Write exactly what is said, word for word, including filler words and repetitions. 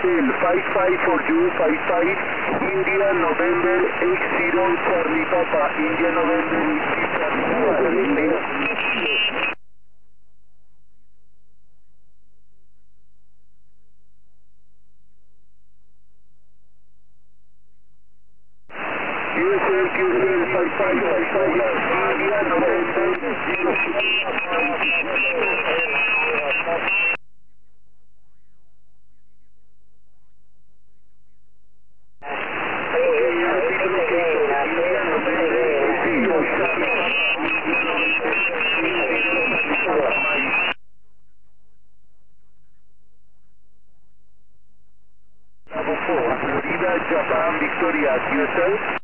Hotel five five for you, five five, India November eight zero Charlie Papa, India November eight zero Charlie Papa. U S A, Q S A, five five five five, India November zero. Florida, Japan, Victoria, U S A.